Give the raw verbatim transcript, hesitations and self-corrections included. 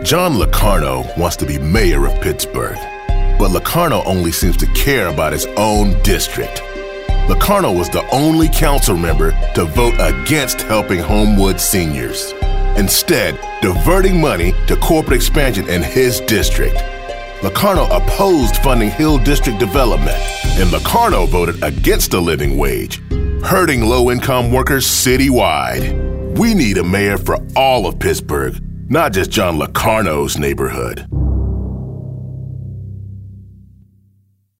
John Locarno wants to be mayor of Pittsburgh, but Locarno only seems to care about his own district. Locarno was the only council member to vote against helping Homewood seniors, instead diverting money to corporate expansion in his district. Locarno opposed funding Hill District development, and Locarno voted against the living wage, hurting low-income workers citywide. We need a mayor for all of Pittsburgh, not just John Locarno's neighborhood.